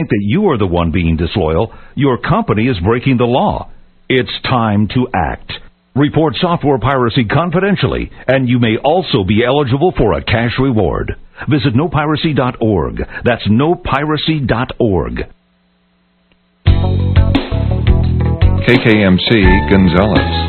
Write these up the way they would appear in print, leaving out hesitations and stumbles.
think that you are the one being disloyal, your company is breaking the law. It's time to act. Report software piracy confidentially, and you may also be eligible for a cash reward. Visit nopiracy.org. That's nopiracy.org. KKMC Gonzales.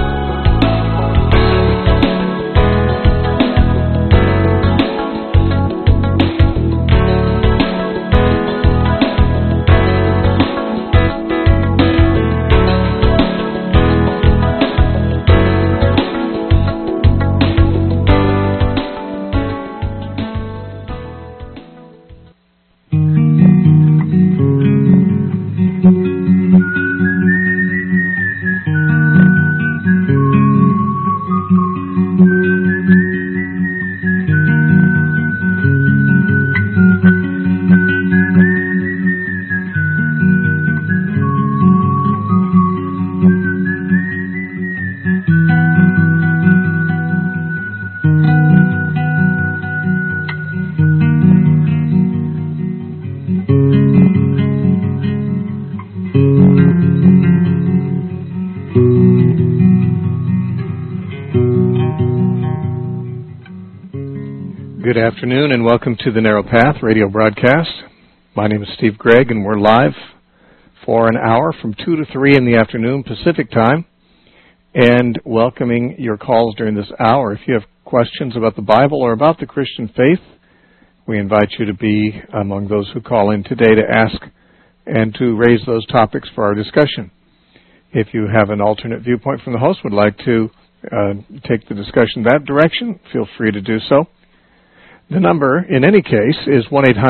Good afternoon and welcome to the Narrow Path radio broadcast. My name is Steve Gregg and we're live for an hour from 2 to 3 in the afternoon Pacific time and welcoming your calls during this hour. If you have questions about the Bible or about the Christian faith, we invite you to be among those who call in today to ask and to raise those topics for our discussion. If you have an alternate viewpoint from the host, would like to take the discussion that direction, feel free to do so. The number, in any case, is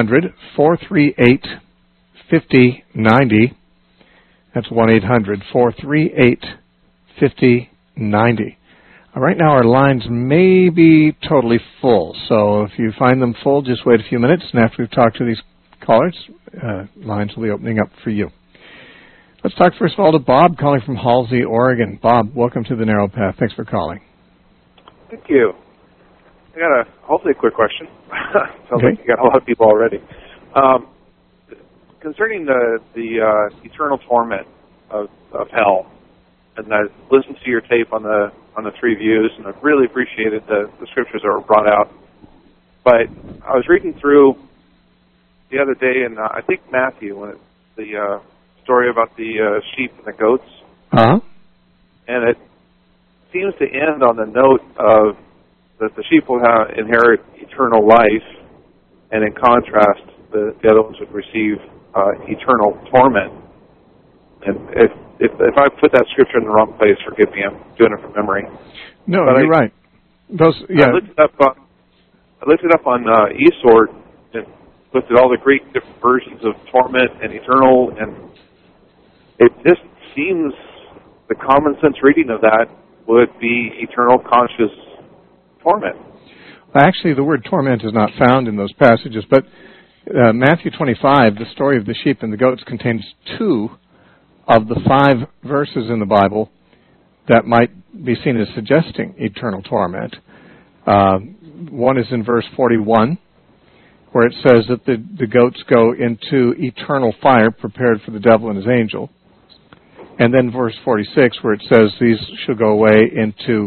1-800-438-5090. That's 1-800-438-5090. Right now our lines may be totally full, so if you find them full, just wait a few minutes, and after we've talked to these callers, lines will be opening up for you. Let's talk first of all to Bob, calling from Halsey, Oregon. Bob, welcome to the Narrow Path. Thanks for calling. Thank you. I got hopefully a quick question. Sounds like you got a lot of people already. Concerning the eternal torment of hell, and I listened to your tape on the three views, and I've really appreciated the scriptures that were brought out. But I was reading through the other day, and I think Matthew, when the story about the sheep and the goats, and it seems to end on the note of that the sheep will inherit eternal life, and in contrast, the other ones would receive eternal torment. And if I put that scripture in the wrong place, forgive me. I'm doing it from memory. No, but you're right. I looked it up on eSword and looked at all the Greek different versions of torment and eternal, and it just seems the common sense reading of that would be eternal conscious torment. Well, actually, the word torment is not found in those passages, but Matthew 25, the story of the sheep and the goats, contains 2 of the 5 verses in the Bible that might be seen as suggesting eternal torment. One is in verse 41, where it says that the goats go into eternal fire prepared for the devil and his angel. And then verse 46, where it says these shall go away into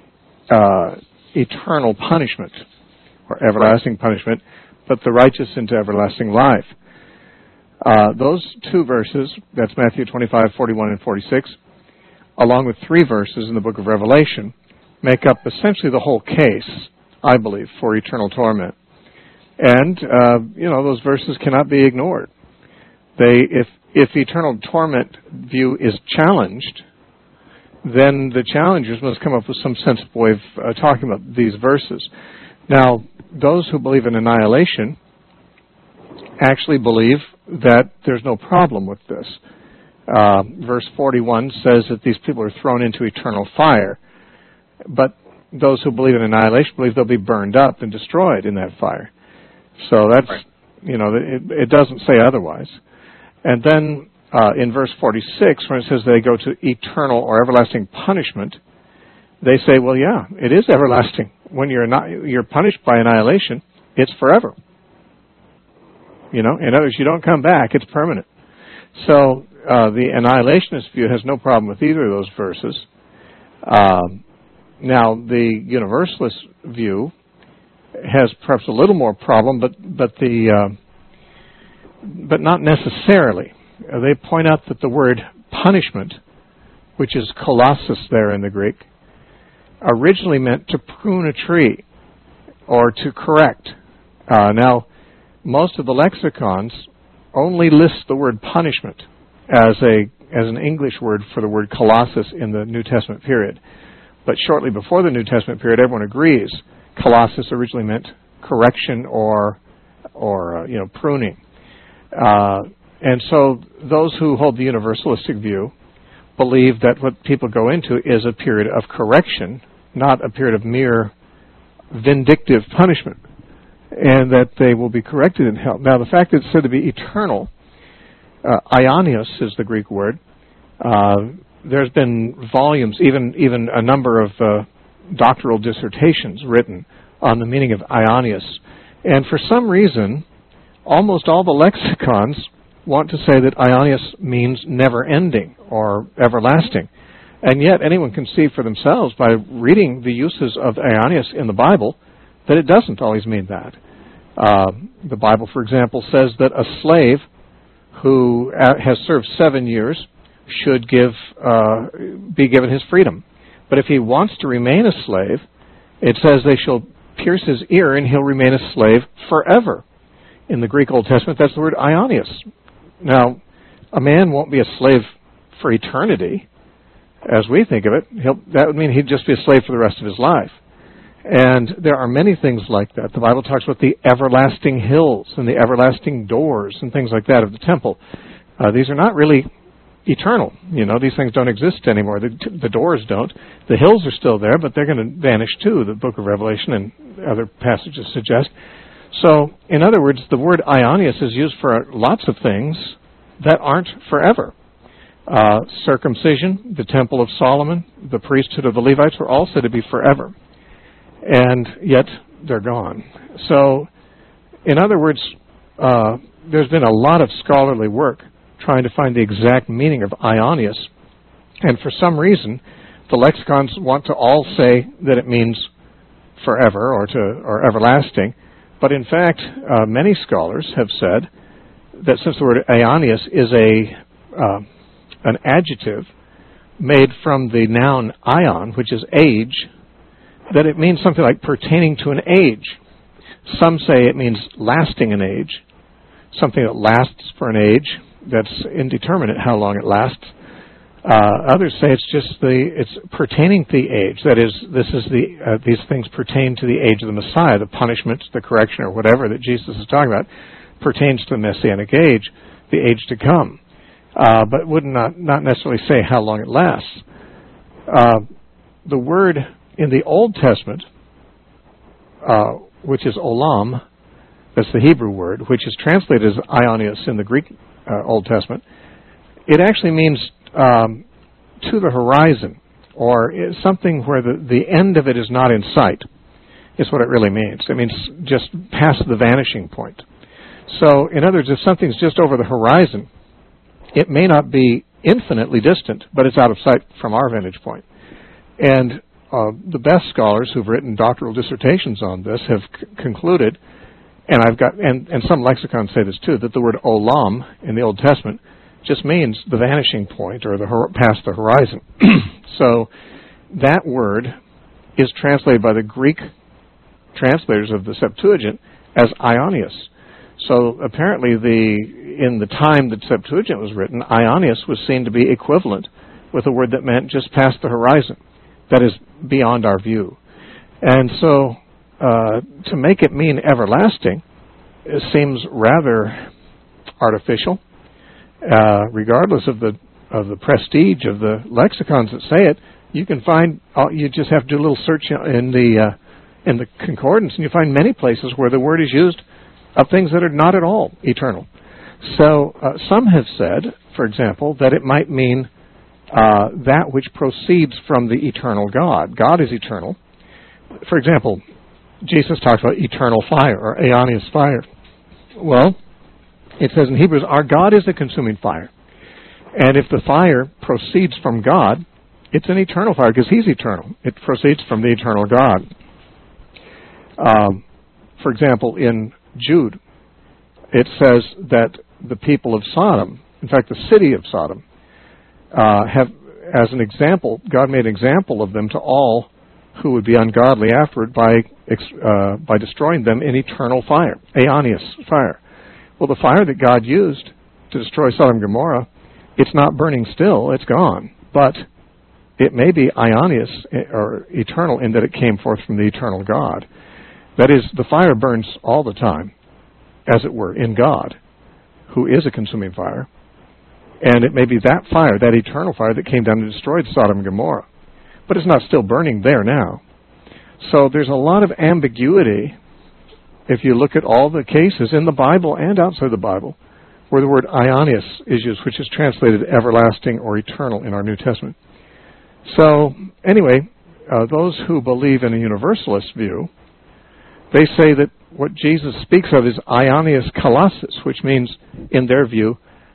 eternal punishment, or everlasting punishment, but the righteous into everlasting life. Those 2 verses, that's Matthew 25, 41, and 46, along with 3 verses in the book of Revelation, make up essentially the whole case, I believe, for eternal torment. And, those verses cannot be ignored. If eternal torment view is challenged, then the challengers must come up with some sensible way of talking about these verses. Now, those who believe in annihilation actually believe that there's no problem with this. Verse 41 says that these people are thrown into eternal fire, but those who believe in annihilation believe they'll be burned up and destroyed in that fire. So that's, it doesn't say otherwise. And then in verse 46, when it says they go to eternal or everlasting punishment, they say, well, yeah, it is everlasting. When you're punished by annihilation, it's forever. In other words, you don't come back. It's permanent. So the annihilationist view has no problem with either of those verses. Now, the universalist view has perhaps a little more problem, but not necessarily. They point out that the word punishment, which is kolossus there in the Greek, originally meant to prune a tree or to correct. Now, most of the lexicons only list the word punishment as an English word for the word colossus in the New Testament period. But shortly before the New Testament period, everyone agrees colossus originally meant correction or pruning. And so those who hold the universalistic view believe that what people go into is a period of correction, not a period of mere vindictive punishment, and that they will be corrected in hell. Now, the fact that it's said to be eternal, aionios is the Greek word. There's been volumes, even a number of doctoral dissertations written on the meaning of aionios. And for some reason, almost all the lexicons want to say that aionios means never-ending or everlasting. And yet anyone can see for themselves by reading the uses of aionios in the Bible that it doesn't always mean that. The Bible, for example, says that a slave who has served 7 years should be given his freedom. But if he wants to remain a slave, it says they shall pierce his ear and he'll remain a slave forever. In the Greek Old Testament, that's the word aionios. Now, a man won't be a slave for eternity, as we think of it. That would mean he'd just be a slave for the rest of his life. And there are many things like that. The Bible talks about the everlasting hills and the everlasting doors and things like that of the temple. These are not really eternal. These things don't exist anymore. The doors don't. The hills are still there, but they're going to vanish too, the book of Revelation and other passages suggest. So, in other words, the word aionios is used for lots of things that aren't forever. Circumcision, the Temple of Solomon, the priesthood of the Levites were all said to be forever. And yet, they're gone. So, in other words, there's been a lot of scholarly work trying to find the exact meaning of aionios. And for some reason, the lexicons want to all say that it means forever or everlasting. But in fact, many scholars have said that since the word aionios is an adjective made from the noun aion, which is age, that it means something like pertaining to an age. Some say it means lasting an age, something that lasts for an age. That's indeterminate how long it lasts. Others say it's pertaining to the age. That is, these things pertain to the age of the Messiah, the punishment, the correction, or whatever that Jesus is talking about, pertains to the Messianic age, the age to come, but would not necessarily say how long it lasts. The word in the Old Testament, which is olam, that's the Hebrew word, which is translated as aionios in the Greek Old Testament, it actually means to the horizon, or something where the end of it is not in sight, is what it really means. It means just past the vanishing point. So, in other words, if something's just over the horizon, it may not be infinitely distant, but it's out of sight from our vantage point. And the best scholars who've written doctoral dissertations on this have concluded, and and some lexicons say this too, that the word olam in the Old Testament just means the vanishing point or past the horizon. So that word is translated by the Greek translators of the Septuagint as aionios. So apparently in the time that Septuagint was written, aionios was seen to be equivalent with a word that meant just past the horizon. That is beyond our view. And so to make it mean everlasting, it seems rather artificial. Regardless of the prestige of the lexicons that say it, you can find. You just have to do a little search in the concordance, and you find many places where the word is used of things that are not at all eternal. So some have said, for example, that it might mean that which proceeds from the eternal God. God is eternal. For example, Jesus talks about eternal fire or aionios fire. Well, It says in Hebrews, our God is a consuming fire. And if the fire proceeds from God, it's an eternal fire because He's eternal. It proceeds from the eternal God. For example, in Jude, it says that the people of Sodom, in fact, the city of Sodom, have, as an example, God made an example of them to all who would be ungodly afterward by destroying them in eternal fire, aionios fire. Well, the fire that God used to destroy Sodom and Gomorrah, it's not burning still, it's gone. But it may be aionios, or eternal, in that it came forth from the eternal God. That is, the fire burns all the time, as it were, in God, who is a consuming fire. And it may be that fire, that eternal fire, that came down and destroyed Sodom and Gomorrah. But it's not still burning there now. So there's a lot of ambiguity if you look at all the cases in the Bible and outside the Bible where the word aionios is used, which is translated everlasting or eternal in our New Testament. So anyway, those who believe in a universalist view, they say that what Jesus speaks of is aionios kalasis, which means, in their view,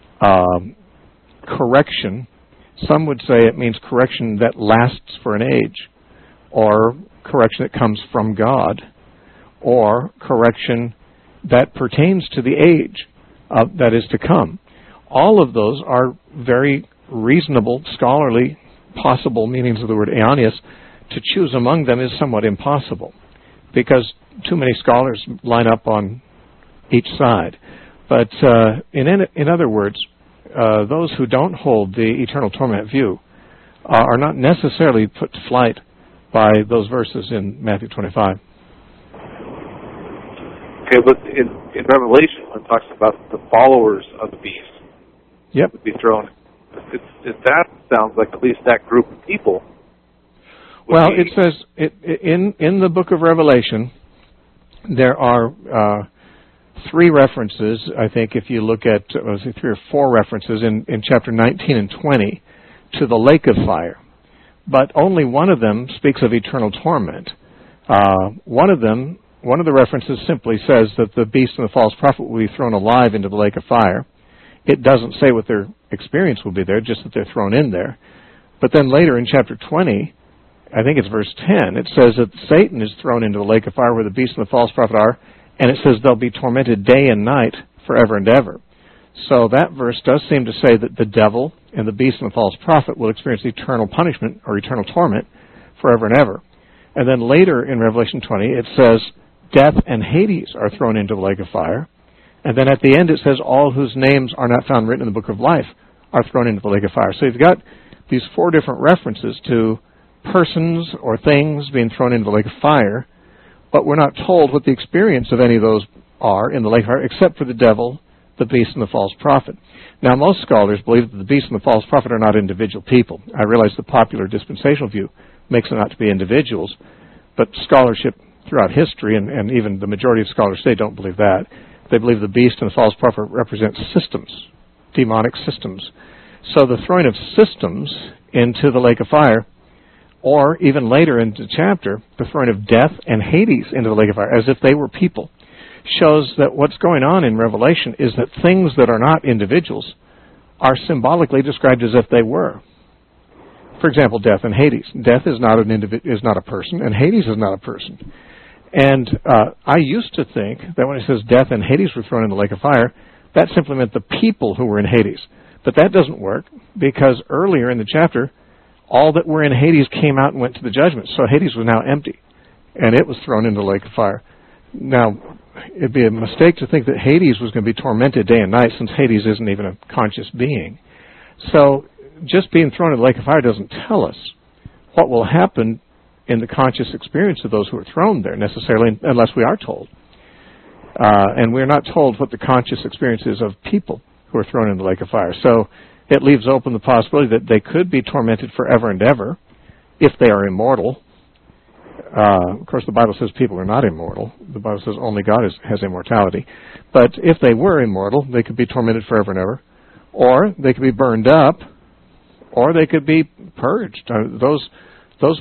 correction. Some would say it means correction that lasts for an age, or correction that comes from God, or correction that pertains to the age that is to come. All of those are very reasonable, scholarly, possible meanings of the word aionios. To choose among them is somewhat impossible, because too many scholars line up on each side. But in other words, those who don't hold the eternal torment view are not necessarily put to flight by those verses in Matthew 25. Okay, but in Revelation, when it talks about the followers of the beast, yep, would be thrown. That sounds like at least that group of people. Well, it says in the book of Revelation, there are 3 references, I think, if you look at 3 or 4 references in chapter 19 and 20 to the lake of fire. But only one of them speaks of eternal torment. One of the references simply says that the beast and the false prophet will be thrown alive into the lake of fire. It doesn't say what their experience will be there, just that they're thrown in there. But then later in chapter 20, I think it's verse 10, it says that Satan is thrown into the lake of fire where the beast and the false prophet are, and it says they'll be tormented day and night forever and ever. So that verse does seem to say that the devil and the beast and the false prophet will experience eternal punishment or eternal torment forever and ever. And then later in Revelation 20, it says death and Hades are thrown into the lake of fire. And then at the end it says all whose names are not found written in the book of life are thrown into the lake of fire. So you've got these 4 different references to persons or things being thrown into the lake of fire, but we're not told what the experience of any of those are in the lake of fire, except for the devil, the beast, and the false prophet. Now, most scholars believe that the beast and the false prophet are not individual people. I realize the popular dispensational view makes them out to be individuals, but scholarship throughout history, and even the majority of scholars today don't believe that. They believe the beast and the false prophet represent systems, demonic systems. So the throwing of systems into the lake of fire, or even later in the chapter, the throwing of death and Hades into the lake of fire, as if they were people, shows that what's going on in Revelation is that things that are not individuals are symbolically described as if they were. For example, death and Hades. Death is not a person, and Hades is not a person. And I used to think that when it says death and Hades were thrown in the lake of fire, that simply meant the people who were in Hades. But that doesn't work, because earlier in the chapter, all that were in Hades came out and went to the judgment. So Hades was now empty, and it was thrown into the lake of fire. Now, it'd be a mistake to think that Hades was going to be tormented day and night, since Hades isn't even a conscious being. So just being thrown in the lake of fire doesn't tell us what will happen in the conscious experience of those who are thrown there, necessarily, unless we are told. And we're not told what the conscious experience is of people who are thrown in the lake of fire. So it leaves open the possibility that they could be tormented forever and ever if they are immortal. Of course, the Bible says people are not immortal. The Bible says only God has immortality. But if they were immortal, they could be tormented forever and ever. Or they could be burned up, or they could be purged. Those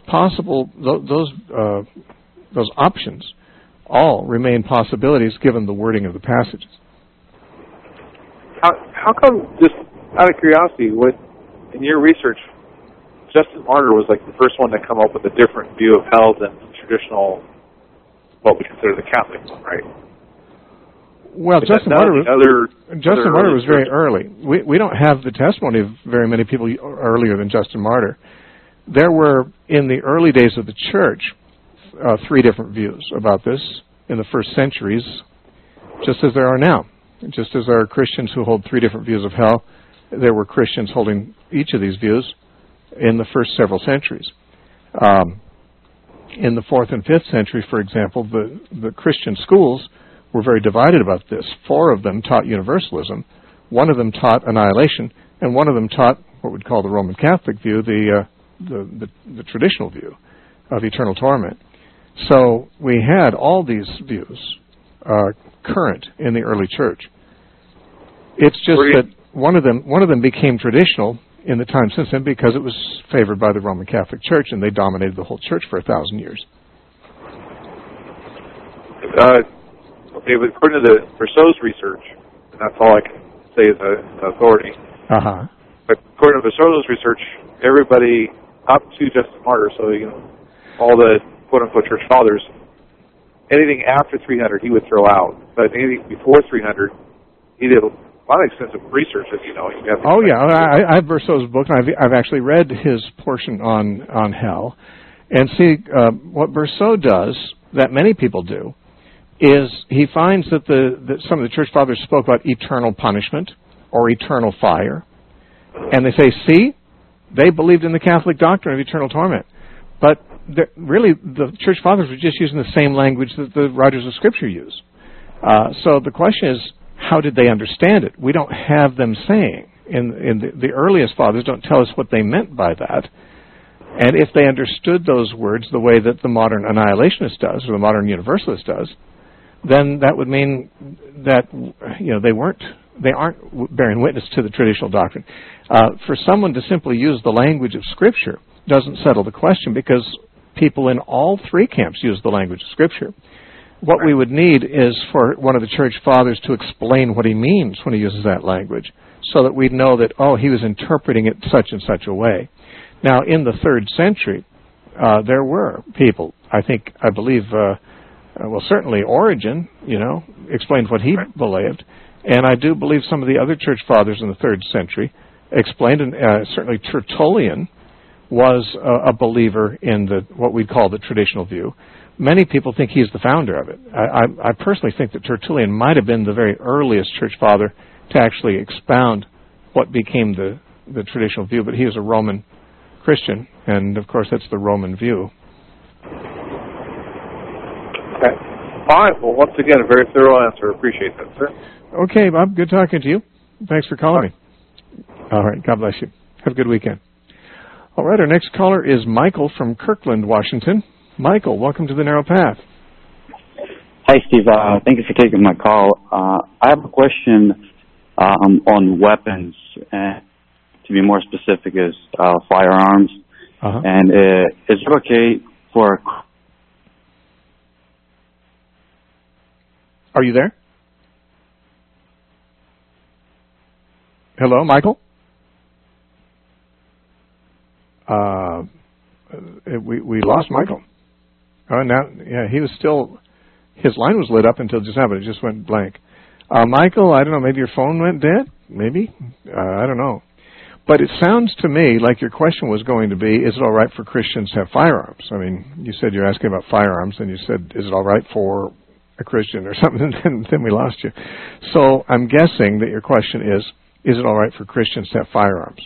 options all remain possibilities given the wording of the passages. how come, just out of curiosity, in your research, Justin Martyr was like the first one to come up with a different view of hell than traditional, what we consider the Catholic one, right? Well, Justin Martyr was very early. We don't have the testimony of very many people earlier than Justin Martyr. There were, in the early days of the church, 3 different views about this in the first centuries, just as there are now. Just as there are Christians who hold 3 different views of hell, there were Christians holding each of these views in the first several centuries. In the 4th and 5th century, for example, the Christian schools were very divided about this. 4 of them taught universalism, 1 of them taught annihilation, and 1 of them taught what we'd call the Roman Catholic view, the traditional view of eternal torment. So we had all these views current in the early church. It's just that one of them became traditional in the time since then because it was favored by the Roman Catholic Church, and they dominated the whole church for 1,000 years. Okay, but according to the Berceau's research, and that's all I can say as an authority. But according to Berceau's research, everybody up to Justin Martyr, so all the quote-unquote church fathers, anything after 300 he would throw out, but anything before 300, he did a lot of extensive research, as you know. I have Berceau's book, and I've actually read his portion on hell, and see what Berceau does that many people do is he finds that some of the church fathers spoke about eternal punishment or eternal fire, and they say, see, they believed in the Catholic doctrine of eternal torment, but really the church fathers were just using the same language that the writers of Scripture use. So the question is, how did they understand it? We don't have them saying. The earliest fathers don't tell us what they meant by that. And if they understood those words the way that the modern annihilationist does, or the modern universalist does, then that would mean that they aren't bearing witness to the traditional doctrine. For someone to simply use the language of Scripture doesn't settle the question, because people in all 3 camps use the language of Scripture. What we would need is for one of the church fathers to explain what he means when he uses that language, so that we'd know that, he was interpreting it such and such a way. Now, in the 3rd century, there were people, I believe, certainly Origen, explained what he believed, and I do believe some of the other church fathers in the 3rd century explained, and certainly Tertullian was a believer in what we'd call the traditional view. Many people think he's the founder of it. I personally think that Tertullian might have been the very earliest church father to actually expound what became the traditional view, but he was a Roman Christian, and of course that's the Roman view. Okay. All right. Well, once again, a very thorough answer. Appreciate that, sir. Okay, Bob. Good talking to you. Thanks for calling me. All right. God bless you. Have a good weekend. All right. Our next caller is Michael from Kirkland, Washington. Michael, welcome to the Narrow Path. Hi, Steve. Thank you for taking my call. I have a question on weapons, and to be more specific, is firearms. And is it okay for... Are you there? Hello, Michael? We lost Michael. He was still... His line was lit up until just now, but it just went blank. Michael, I don't know, maybe your phone went dead? Maybe? I don't know. But it sounds to me like your question was going to be, is it all right for Christians to have firearms? I mean, you said you're asking about firearms, and you said, is it all right for a Christian or something, and then we lost you. So I'm guessing that your question is it all right for Christians to have firearms?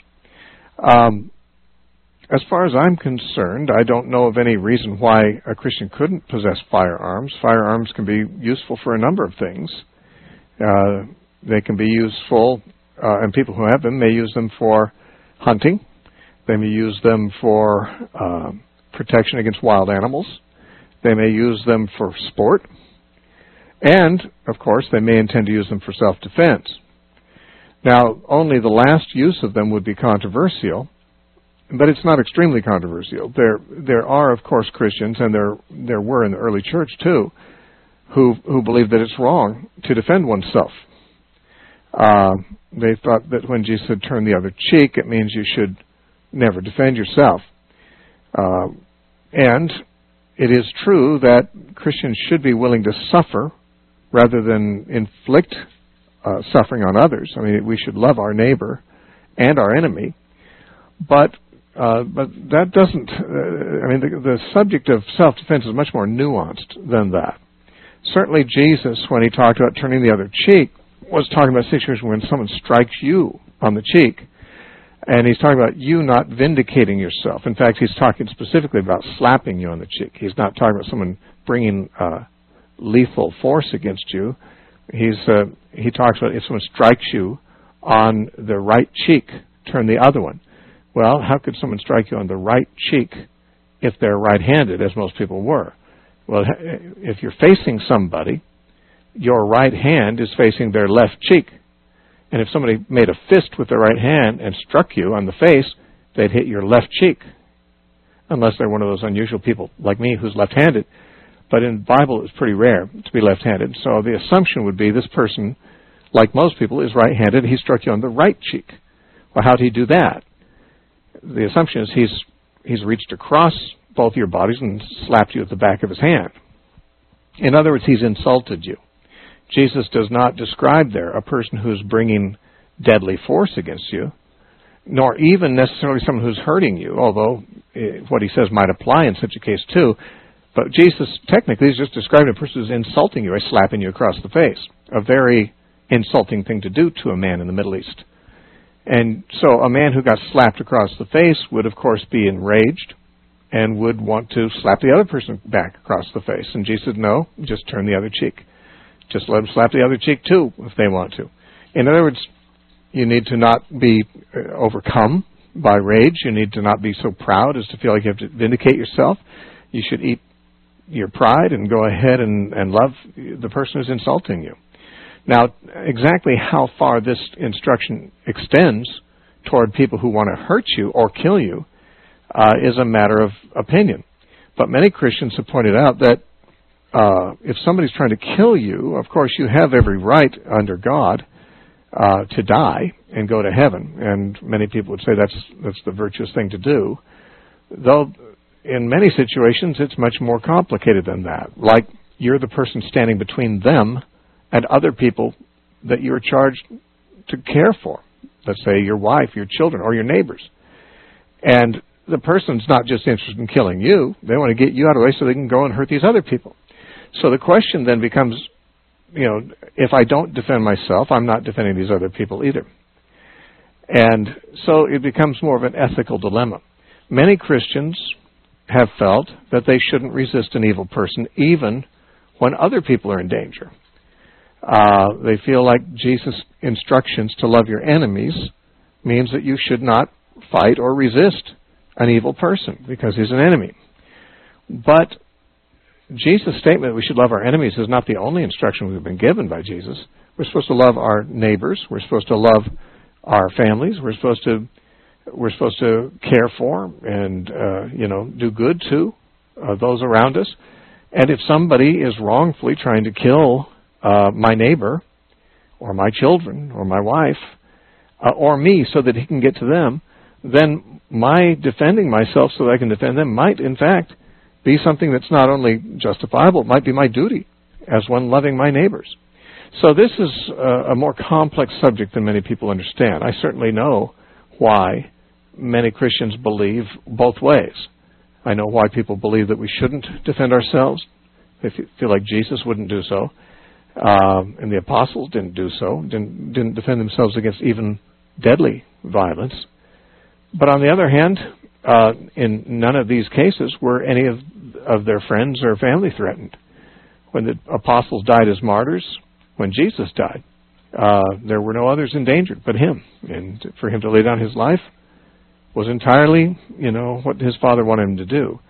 As far as I'm concerned, I don't know of any reason why a Christian couldn't possess firearms. Firearms can be useful for a number of things. They can be useful, and people who have them may use them for hunting. They may use them for protection against wild animals. They may use them for sport. And, of course, they may intend to use them for self-defense. Now, only the last use of them would be controversial, but it's not extremely controversial. There are, of course, Christians, and there were in the early church, too, who believe that it's wrong to defend oneself. They thought that when Jesus said turn the other cheek, it means you should never defend yourself. And it is true that Christians should be willing to suffer rather than inflict suffering on others. I mean, we should love our neighbor and our enemy. But that doesn't, the subject of self-defense is much more nuanced than that. Certainly Jesus, when he talked about turning the other cheek, was talking about a situation when someone strikes you on the cheek. And he's talking about you not vindicating yourself. In fact, he's talking specifically about slapping you on the cheek. He's not talking about someone bringing lethal force against you. He talks about if someone strikes you on the right cheek, turn the other one. Well, how could someone strike you on the right cheek if they're right-handed, as most people were? Well, if you're facing somebody, your right hand is facing their left cheek. And if somebody made a fist with their right hand and struck you on the face, they'd hit your left cheek. Unless they're one of those unusual people like me who's left-handed. But in the Bible, it's pretty rare to be left-handed. So the assumption would be this person, like most people, is right-handed. He struck you on the right cheek. Well, how did he do that? The assumption is he's reached across both your bodies and slapped you at the back of his hand. In other words, he's insulted you. Jesus does not describe there a person who's bringing deadly force against you, nor even necessarily someone who's hurting you, although what he says might apply in such a case too. But Jesus technically is just describing a person who's insulting you by slapping you across the face, a very insulting thing to do to a man in the Middle East. And so a man who got slapped across the face would, of course, be enraged and would want to slap the other person back across the face. And Jesus said, no, just turn the other cheek. Just let them slap the other cheek, too, if they want to. In other words, you need to not be overcome by rage. You need to not be so proud as to feel like you have to vindicate yourself. You should eat your pride and go ahead and love the person who's insulting you. Now, exactly how far this instruction extends toward people who want to hurt you or kill you is a matter of opinion. But many Christians have pointed out that if somebody's trying to kill you, of course you have every right under God to die and go to heaven. And many people would say that's the virtuous thing to do. Though in many situations it's much more complicated than that. Like you're the person standing between them and other people that you're charged to care for. Let's say your wife, your children, or your neighbors. And the person's not just interested in killing you. They want to get you out of the way so they can go and hurt these other people. So the question then becomes, if I don't defend myself, I'm not defending these other people either. And so it becomes more of an ethical dilemma. Many Christians have felt that they shouldn't resist an evil person even when other people are in danger. They feel like Jesus' instructions to love your enemies means that you should not fight or resist an evil person because he's an enemy. But Jesus' statement that we should love our enemies is not the only instruction we've been given by Jesus. We're supposed to love our neighbors. We're supposed to love our families. We're supposed to care for and do good to those around us. And if somebody is wrongfully trying to kill my neighbor or my children or my wife or me so that he can get to them, then my defending myself so that I can defend them might, in fact, be something that's not only justifiable, it might be my duty as one loving my neighbors. So this is a more complex subject than many people understand. I certainly know why many Christians believe both ways. I know why people believe that we shouldn't defend ourselves. They feel like Jesus wouldn't do so. And the apostles didn't do so, didn't defend themselves against even deadly violence. But on the other hand, in none of these cases were any of their friends or family threatened. When the apostles died as martyrs, when Jesus died, there were no others endangered but him. And for him to lay down his life was entirely, what his Father wanted him to do.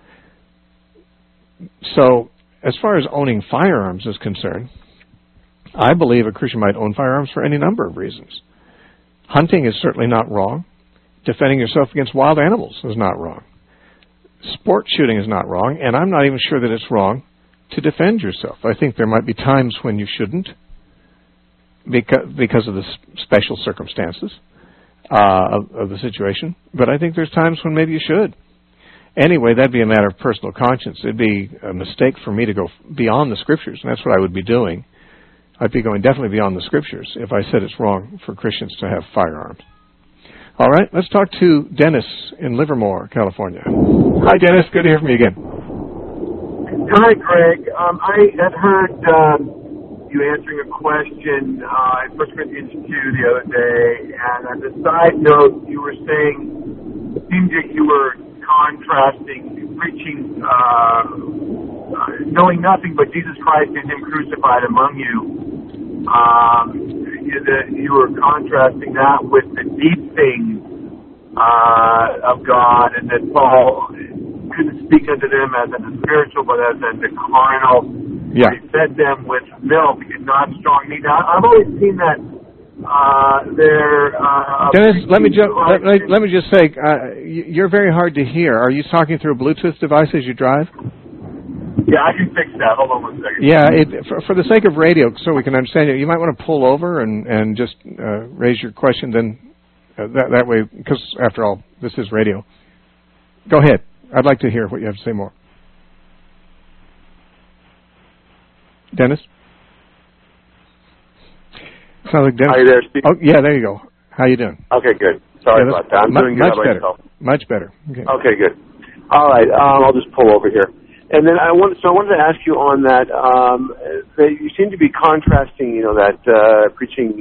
So, as far as owning firearms is concerned, I believe a Christian might own firearms for any number of reasons. Hunting is certainly not wrong. Defending yourself against wild animals is not wrong. Sport shooting is not wrong, and I'm not even sure that it's wrong to defend yourself. I think there might be times when you shouldn't. because of the special circumstances of the situation. But I think there's times when maybe you should. Anyway, that'd be a matter of personal conscience. It'd be a mistake for me to go beyond the Scriptures, and that's what I would be doing. I'd be going definitely beyond the Scriptures if I said it's wrong for Christians to have firearms. All right, let's talk to Dennis in Livermore, California. Hi, Dennis. Good to hear from you again. Hi, Greg. I had heard you answering a question in 1 Corinthians 2 the other day, and as a side note, you were saying, it seemed that you were contrasting preaching, knowing nothing but Jesus Christ and Him crucified among you. You were contrasting that with the deep things of God, and that Paul couldn't speak unto them as unto spiritual, but as unto carnal. Yeah. He fed them with milk and not strong meat. Now, I've always seen that Dennis, let me just say, you're very hard to hear. Are you talking through a Bluetooth device as you drive? Yeah, I can fix that. Hold on one second. Yeah, for the sake of radio, so we can understand you might want to pull over and just raise your question. Then that way, because after all, this is radio. Go ahead. I'd like to hear what you have to say more. Dennis? Sounds like Dennis. Are you there, Steve? Oh, yeah, there you go. How you doing? Okay, good. Sorry about that. I'm doing good. Much better. Much better. Okay, good. All right, I'll just pull over here. And then I wanted to ask you on that. You seem to be contrasting, that preaching,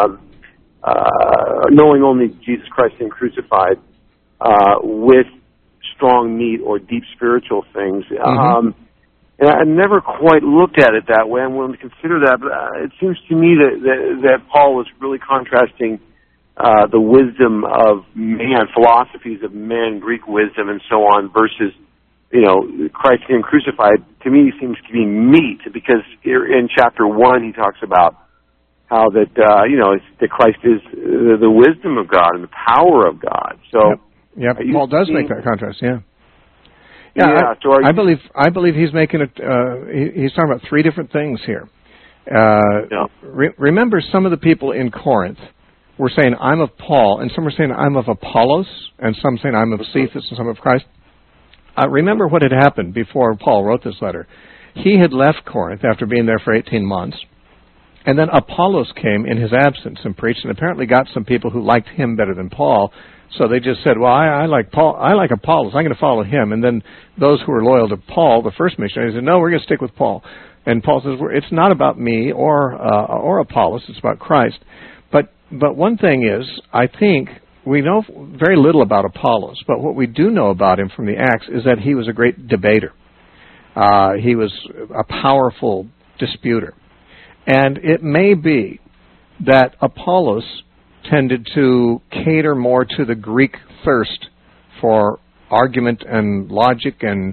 knowing only Jesus Christ and crucified, with strong meat or deep spiritual things. And I never quite looked at it that way. I'm willing to consider that, but it seems to me that Paul was really contrasting the wisdom of man, philosophies of men, Greek wisdom, and so on, versus Christ and crucified. To me, seems to be meat, because in chapter 1 he talks about how that that Christ is the wisdom of God and the power of God. So, yep. Paul does make that contrast. Yeah. So I believe he's making it. He's talking about three different things here. Remember, some of the people in Corinth were saying, "I'm of Paul," and some were saying, "I'm of Apollos," and some saying, "I'm of Cephas," and some of Christ. Remember what had happened before Paul wrote this letter. He had left Corinth after being there for 18 months, and then Apollos came in his absence and preached, and apparently got some people who liked him better than Paul. So they just said, well, I like Paul. I like Apollos. I'm going to follow him. And then those who were loyal to Paul, the first missionary, said, no, we're going to stick with Paul. And Paul says, it's not about me or Apollos. It's about Christ. But one thing is, I think we know very little about Apollos. But what we do know about him from the Acts is that he was a great debater. He was a powerful disputer. And it may be that Apollos tended to cater more to the Greek thirst for argument and logic and,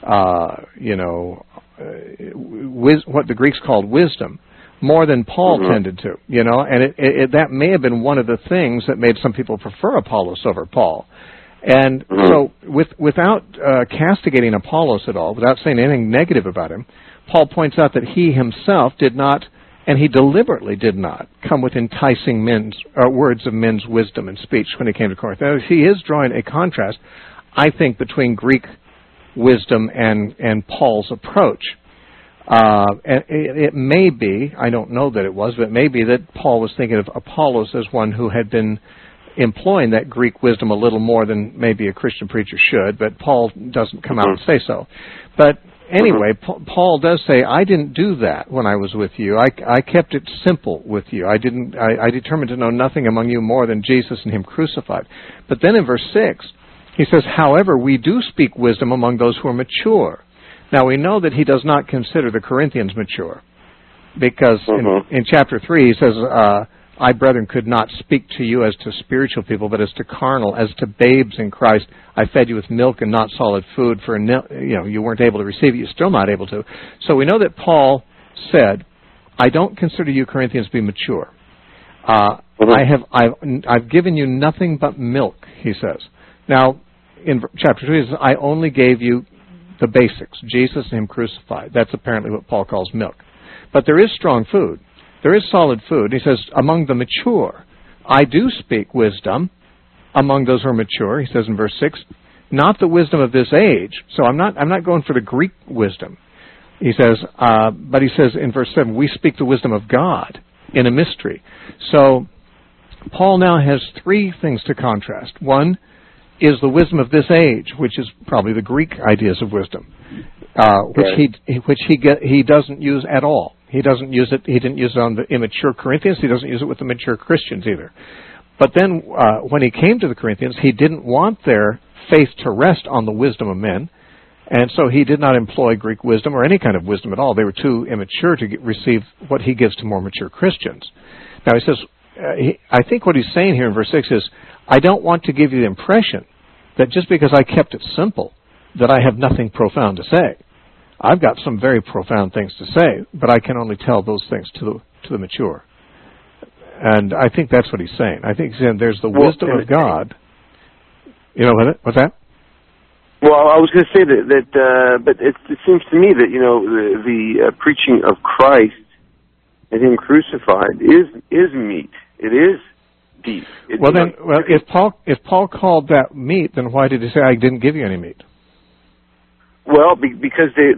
what the Greeks called wisdom, more than Paul tended to, and that may have been one of the things that made some people prefer Apollos over Paul. And so without castigating Apollos at all, without saying anything negative about him, Paul points out that he himself did not, and he deliberately did not, come with enticing words of men's wisdom and speech when he came to Corinth. Now, he is drawing a contrast, I think, between Greek wisdom and Paul's approach. And it may be, I don't know that it was, but it may be that Paul was thinking of Apollos as one who had been employing that Greek wisdom a little more than maybe a Christian preacher should, but Paul doesn't come out and say so. But anyway, Paul does say, I didn't do that when I was with you. I kept it simple with you. I determined to know nothing among you more than Jesus and Him crucified. But then in verse 6, he says, however, we do speak wisdom among those who are mature. Now we know that he does not consider the Corinthians mature, because in chapter 3 he says, I, brethren, could not speak to you as to spiritual people, but as to carnal, as to babes in Christ. I fed you with milk and not solid food, for you weren't able to receive it. You're still not able to. So we know that Paul said, I don't consider you Corinthians to be mature. I've given you nothing but milk, he says. Now, in chapter 2, he says, I only gave you the basics, Jesus and Him crucified. That's apparently what Paul calls milk. But there is strong food. There is solid food. He says, among the mature, I do speak wisdom among those who are mature, he says in verse 6, not the wisdom of this age. So I'm not going for the Greek wisdom. He says, but he says in verse 7, we speak the wisdom of God in a mystery. So Paul now has three things to contrast. One is the wisdom of this age, which is probably the Greek ideas of wisdom, which he doesn't use at all. He doesn't use it. He didn't use it on the immature Corinthians. He doesn't use it with the mature Christians either. But then when he came to the Corinthians, he didn't want their faith to rest on the wisdom of men, and so he did not employ Greek wisdom or any kind of wisdom at all. They were too immature to receive what he gives to more mature Christians. Now he says, I think what he's saying here in verse 6 is, I don't want to give you the impression that just because I kept it simple, that I have nothing profound to say. I've got some very profound things to say, but I can only tell those things to the mature. And I think that's what he's saying. I think he's saying there's the wisdom of God. You know what's that? Well, I was going to say that but it seems to me that the preaching of Christ and Him crucified is meat. It is deep. If Paul called that meat, then why did he say I didn't give you any meat? Well, because they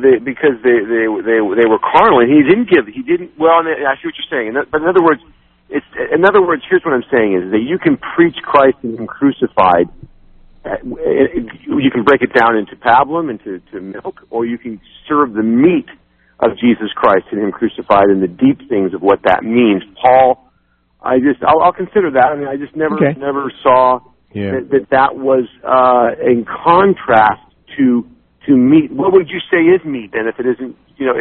were carnal, and he didn't. Well, I see what you're saying. But in other words, here's what I'm saying is that you can preach Christ and Him crucified. You can break it down into pablum, into milk, or you can serve the meat of Jesus Christ and Him crucified and the deep things of what that means. Paul, I'll consider that. I mean, I just never saw that was in contrast to meat. What would you say is meat then? If it isn't,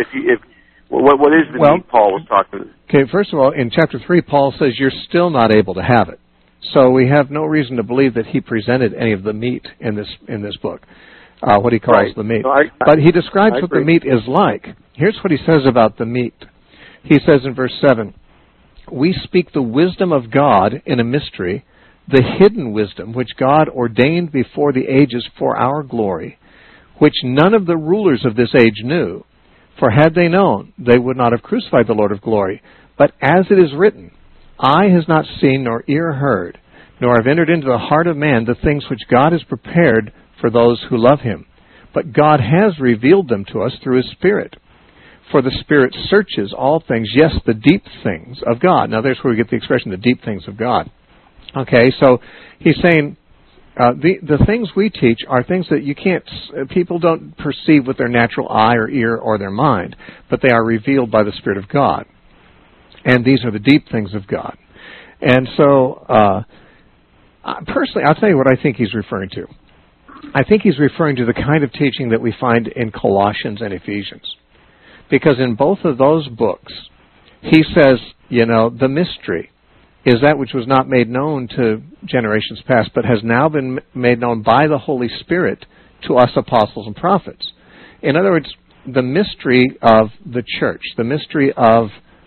what is the meat Paul was talking about? Okay, first of all, in chapter 3, Paul says you're still not able to have it. So we have no reason to believe that he presented any of the meat in this book, what he calls the meat. But he describes what the meat is like. Here's what he says about the meat. He says in verse 7, we speak the wisdom of God in a mystery, the hidden wisdom which God ordained before the ages for our glory, which none of the rulers of this age knew. For had they known, they would not have crucified the Lord of glory. But as it is written, eye has not seen nor ear heard, nor have entered into the heart of man the things which God has prepared for those who love Him. But God has revealed them to us through His Spirit. For the Spirit searches all things, yes, the deep things of God. Now there's where we get the expression, the deep things of God. Okay, so he's saying the things we teach are things that people don't perceive with their natural eye or ear or their mind, but they are revealed by the Spirit of God. And these are the deep things of God. And so, personally, I'll tell you what I think he's referring to. I think he's referring to the kind of teaching that we find in Colossians and Ephesians. Because in both of those books, he says, the mystery is that which was not made known to generations past, but has now been made known by the Holy Spirit to us apostles and prophets. In other words, the mystery of the church, the mystery of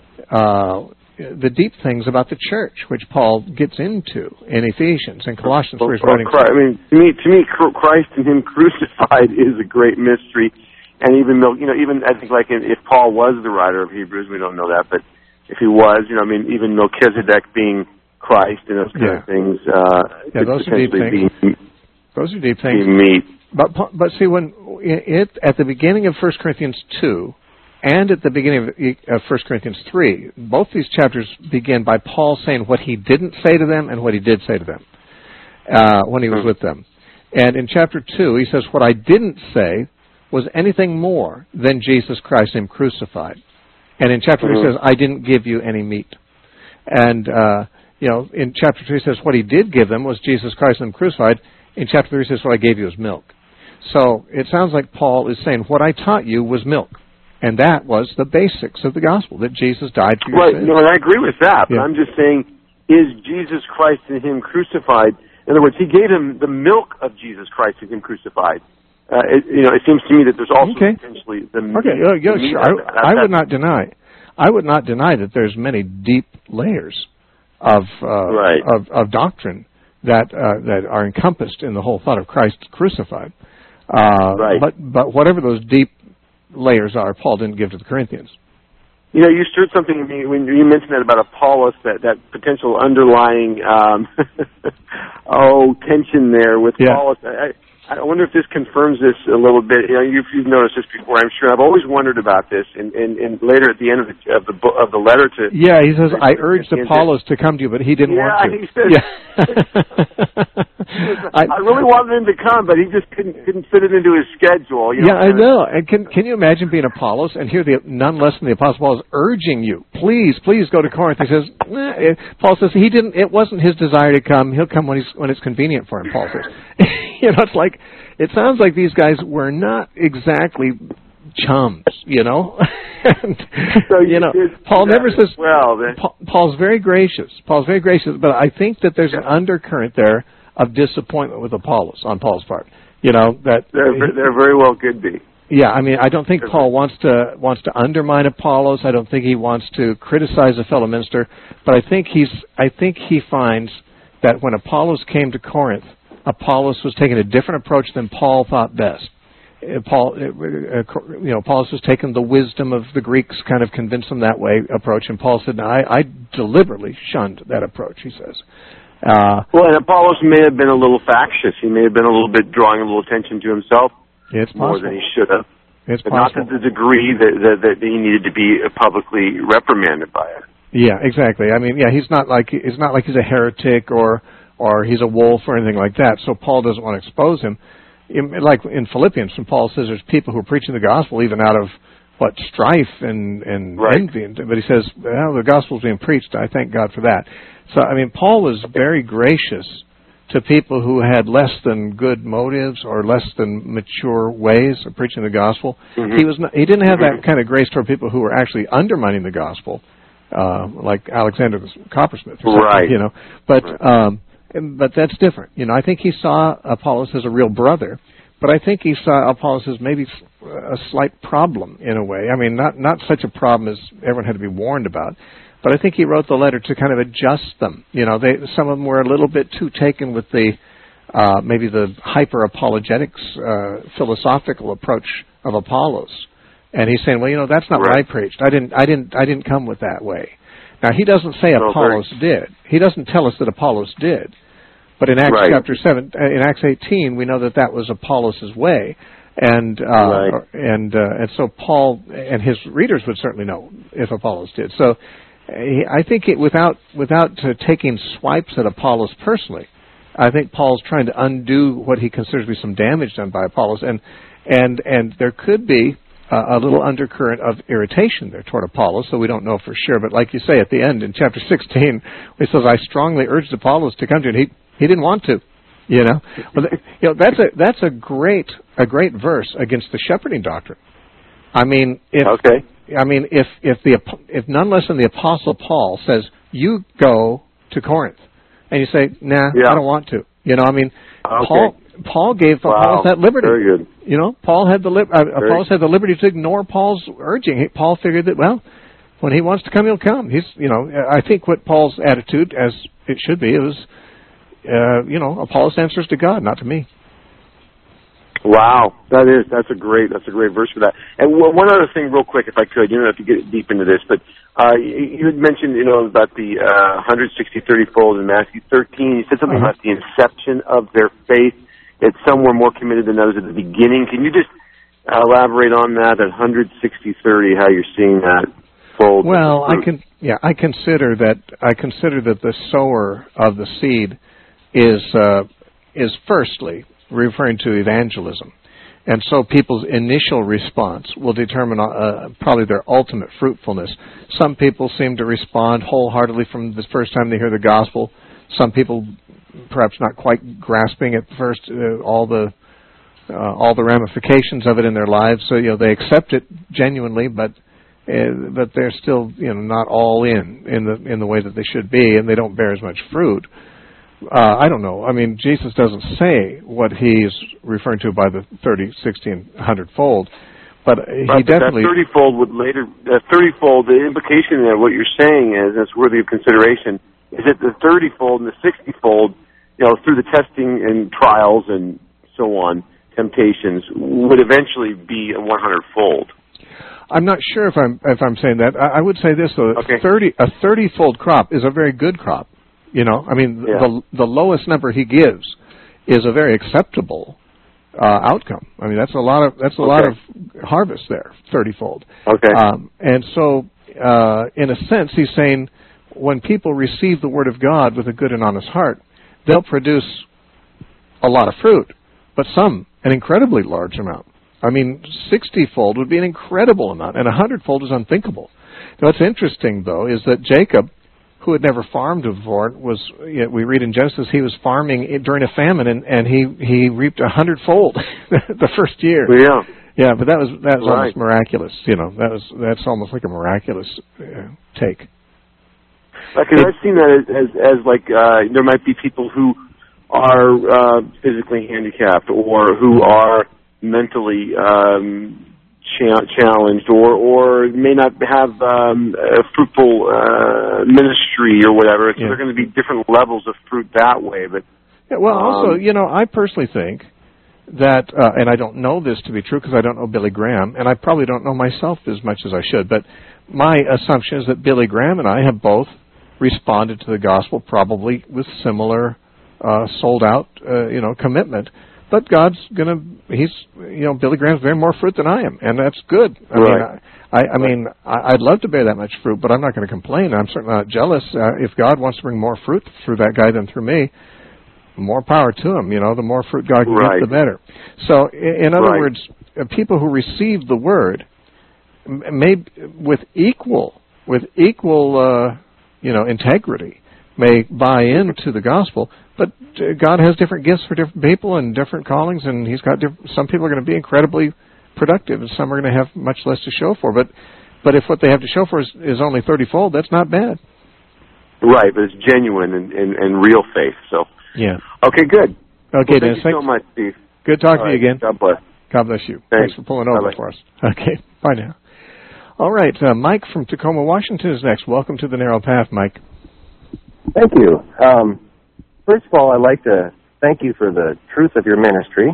the deep things about the church, which Paul gets into in Ephesians and Colossians. Where he's writing. I mean, to me, Christ and Him crucified is a great mystery. And even though, even I think if Paul was the writer of Hebrews, we don't know that, but if he was, even Melchizedek being Christ and those kind of things, those are deep things. Those are deep things. Meat. But see, at the beginning of 1 Corinthians 2 and at the beginning of 1 Corinthians 3, both these chapters begin by Paul saying what he didn't say to them and what he did say to them when he was with them. And in chapter 2, he says, what I didn't say was anything more than Jesus Christ, Him crucified. And in chapter 3 he says, I didn't give you any meat. And, in chapter 3 he says, what he did give them was Jesus Christ, Him crucified. In chapter 3 he says, what I gave you was milk. So it sounds like Paul is saying, what I taught you was milk. And that was the basics of the gospel, that Jesus died for your sins. Right, and I agree with that, but I'm just saying, is Jesus Christ and Him crucified? In other words, He gave him the milk of Jesus Christ and Him crucified. It seems to me that there's also potentially the meat. I would not deny that there's many deep layers of doctrine that are encompassed in the whole thought of Christ crucified. But whatever those deep layers are, Paul didn't give to the Corinthians. You stirred something in me when you mentioned that about Apollos, that potential underlying tension there with Apollos. I wonder if this confirms this a little bit. You've noticed this before, I'm sure. I've always wondered about this, and later at the end of the letter to he says, I urged Apollos to come to you, but he didn't want to. He says, I really wanted him to come, but he just couldn't fit it into his schedule. I know. And can you imagine being Apollos and hear none less than the Apostle Paul is urging you, please go to Corinth. He says, Paul says he didn't. It wasn't his desire to come. He'll come when it's convenient for him. Paul says, it's like. It sounds like these guys were not exactly chums, and, Paul never says. Paul's very gracious. But I think that there's an undercurrent there of disappointment with Apollos on Paul's part. That there very well could be. Yeah, I mean, I don't think Paul wants to undermine Apollos. I don't think he wants to criticize a fellow minister. But I think he finds that when Apollos came to Corinth, Apollos was taking a different approach than Paul thought best. Apollos was taking the wisdom of the Greeks, kind of convinced them that way approach, and Paul said, "No, I deliberately shunned that approach." He says. And Apollos may have been a little factious. He may have been a little bit drawing a little attention to himself. It's more than he should have. It's but possible. Not to the degree that he needed to be publicly reprimanded by it. Yeah, exactly. I mean, he's not like he's a heretic or he's a wolf or anything like that. So Paul doesn't want to expose him. Like in Philippians, when Paul says there's people who are preaching the gospel even out of strife and envy. But he says, the gospel's being preached. I thank God for that. So, I mean, Paul was very gracious to people who had less than good motives or less than mature ways of preaching the gospel. Mm-hmm. He didn't have that kind of grace toward people who were actually undermining the gospel, like Alexander the coppersmith. Right. But that's different. I think he saw Apollos as a real brother, but I think he saw Apollos as maybe a slight problem in a way. I mean, not such a problem as everyone had to be warned about, but I think he wrote the letter to kind of adjust them. Some of them were a little bit too taken with the maybe the hyper apologetics philosophical approach of Apollos, and he's saying, well, that's not what I preached. I didn't come with that way. Now he doesn't say Apollos did. He doesn't tell us that Apollos did. But in Acts chapter 7, in Acts 18, we know that was Apollos' way, and so Paul and his readers would certainly know if Apollos did. So I think without taking swipes at Apollos personally, I think Paul's trying to undo what he considers to be some damage done by Apollos, and there could be a little undercurrent of irritation there toward Apollos, so we don't know for sure. But like you say, at the end in chapter 16, it says, "I strongly urged Apollos to come to you," and he didn't want to. Well, that's a great verse against the shepherding doctrine. I mean, if none less than the Apostle Paul says, "You go to Corinth," and you say, "Nah, I don't want to," Paul gave Apollos that liberty. Very good. Paul had Apollos had the liberty to ignore Paul's urging. Paul figured that, when he wants to come, he'll come. I think what Paul's attitude, as it should be, was, Apollos answers to God, not to me. Wow, that's a great verse for that. And one other thing, real quick, if I could, you don't have to get deep into this, but you had mentioned, about the 160-30-fold in Matthew 13. You said something about the inception of their faith. That some were more committed than others at the beginning. Can you just elaborate on that? At 160-30, how you're seeing that fold? Well, I consider that the sower of the seed is firstly referring to evangelism. And so people's initial response will determine probably their ultimate fruitfulness. Some people seem to respond wholeheartedly from the first time they hear the gospel. Some people perhaps not quite grasping at first all the ramifications of it in their lives. So they accept it genuinely, but they're still not all in the way that they should be, and they don't bear as much fruit. I don't know. I mean, Jesus doesn't say what he's referring to by the 30, 60, and 100-fold, but he definitely... That 30-fold would later... That 30-fold, the implication of what you're saying is, that's worthy of consideration, is that the 30-fold and the 60-fold, through the testing and trials and so on, temptations, would eventually be a 100-fold. I'm not sure if I'm saying that. I would say this though: Okay. a 30-fold crop is a very good crop. You know, I mean, the lowest number he gives is a very acceptable outcome. I mean, that's a lot of harvest there, 30-fold. Okay. And so, in a sense, he's saying when people receive the Word of God with a good and honest heart, they'll produce a lot of fruit, but an incredibly large amount. I mean, 60-fold would be an incredible amount, and 100-fold is unthinkable. Now, what's interesting, though, is that Jacob, who had never farmed before, we read in Genesis, he was farming during a famine, and he reaped 100-fold the first year. Yeah. Yeah, but that was Right. almost miraculous. You know, that's almost like a miraculous take. Because I've seen that as like there might be people who are physically handicapped or who are mentally challenged or may not have a fruitful ministry or whatever. So there are going to be different levels of fruit that way. But also, you know, I personally think that, and I don't know this to be true because I don't know Billy Graham, and I probably don't know myself as much as I should, but my assumption is that Billy Graham and I have both responded to the gospel probably with similar sold-out, commitment. But God's Billy Graham's bearing more fruit than I am, and that's good. I mean, I'd love to bear that much fruit, but I'm not going to complain. I'm certainly not jealous. If God wants to bring more fruit through that guy than through me, more power to him. You know, the more fruit God can get, the better. So, in other words, people who receive the word may, with equal integrity, may buy into the gospel. But God has different gifts for different people and different callings, and He's got some people are going to be incredibly productive, and some are going to have much less to show for. But if what they have to show for is only 30-fold, that's not bad. Right, but it's genuine and real faith. So yeah. Okay, good. Okay, Dennis, thank you so much, Steve. Good talking to you again. God bless. God bless you. Thanks for pulling over for us. Okay, bye now. All right, Mike from Tacoma, Washington is next. Welcome to the Narrow Path, Mike. Thank you. First of all, I'd like to thank you for the truth of your ministry.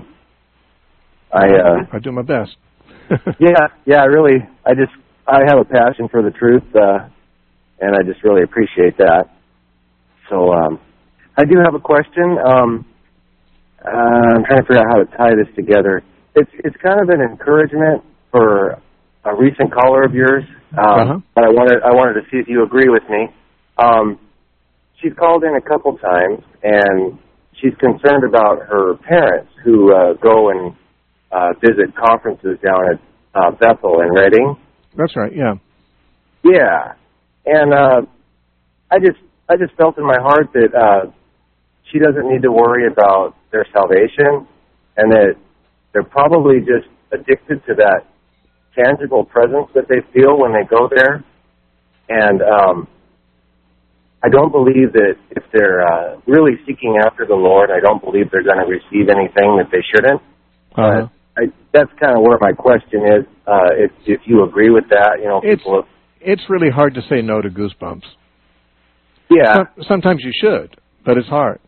I do my best. I really, I have a passion for the truth, and I just really appreciate that. So, I do have a question. I'm trying to figure out how to tie this together. It's kind of an encouragement for a recent caller of yours, but I wanted to see if you agree with me. She's called in a couple times, and she's concerned about her parents who go and visit conferences down at Bethel in Redding. That's right, yeah. Yeah, and I just felt in my heart that she doesn't need to worry about their salvation, and that they're probably just addicted to that tangible presence that they feel when they go there, and I don't believe that if they're really seeking after the Lord, I don't believe they're going to receive anything that they shouldn't. That's kind of where my question is. If you agree with that, it's really hard to say no to Goosebumps. Yeah. Sometimes you should, but it's hard.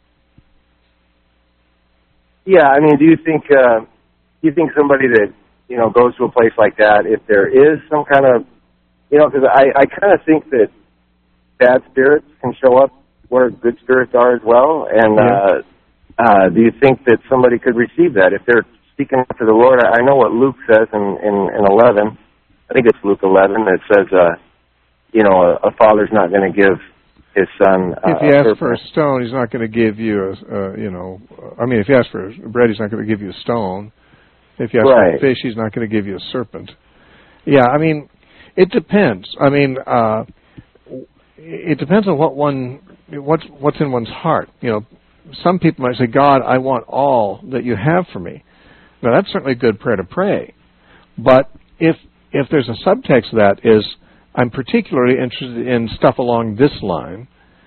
Yeah, I mean, do you think somebody that goes to a place like that, if there is some kind of, because I kind of think that bad spirits can show up where good spirits are as well. And do you think that somebody could receive that if they're seeking after the Lord? I know what Luke says in 11. I think it's Luke 11 that says, a father's not going to give his son. If you ask for a stone, he's not going to give you if you ask for bread, he's not going to give you a stone. If you ask for a fish, he's not going to give you a serpent. Yeah, I mean, it depends. I mean, it depends on what's in one's heart. Some people might say, God, I want all that you have for me. Now, that's certainly a good prayer to pray. But if there's a subtext that is, I'm particularly interested in stuff along this line,